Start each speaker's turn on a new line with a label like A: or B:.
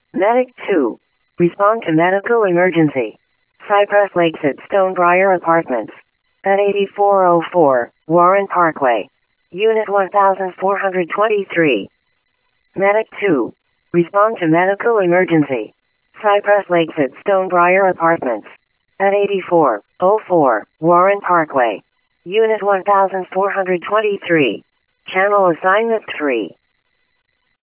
A: Medic 2. Respond to medical emergency. Cypress Lakes at Stonebriar Apartments. At 8404 Warren Parkway. Unit 1423. Medic 2. Respond to medical emergency. Cypress Lakes at Stonebriar Apartments. At 8404 Warren Parkway. Unit 1423. Channel assignment 3.